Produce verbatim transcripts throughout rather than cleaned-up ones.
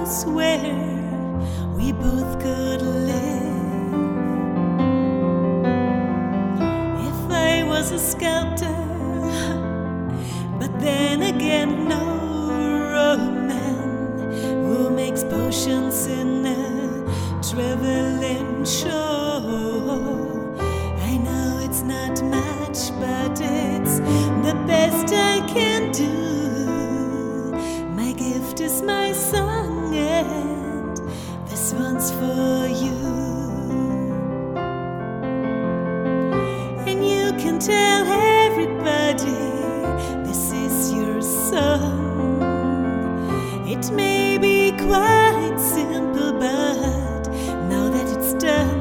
house where we both could live. If I was a sculptor, but then again, no man who makes potions in a traveling show. I know it's not much, but it's the best I can do. My gift is my song, and this one's for you. And you can tell everybody this is your song. It may be quite simple, but now that it's done,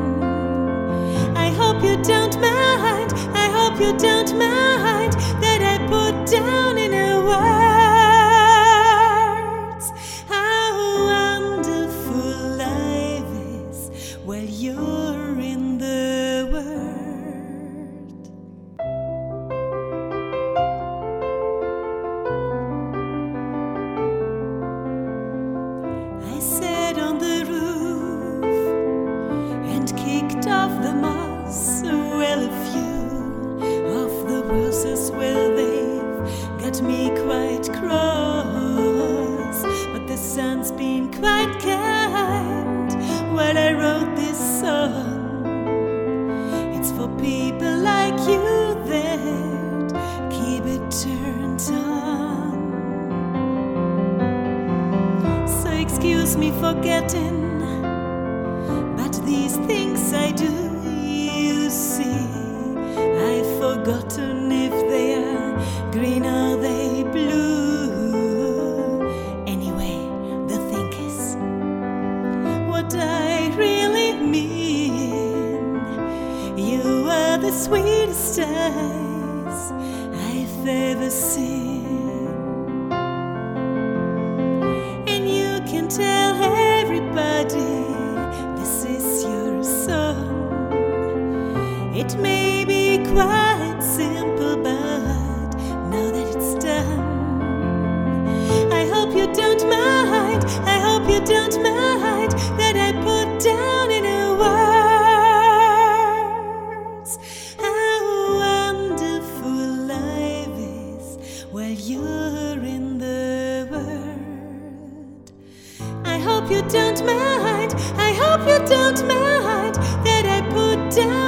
I hope you don't mind, I hope you don't mind that I put down in a words how wonderful life is while you're in the world. I sat on the roof and kicked off the moss. Well, a few of the roses, well, they've got me quite cross, but the sun's been quite kind while I wrote this song. It's for people like you that keep it turned on. So excuse me for getting, but these things I do, you see, I've forgotten if they are green or they blue. Anyway, the thing is, what I really mean, you are the sweetest eyes I've ever seen. And you can tell everybody this is your song. It may be quite simple, but now that it's done, I hope you don't mind, I hope you don't mind that I put down in a words how wonderful life is while you're in the world. I hope you don't mind, I hope you don't mind that I put down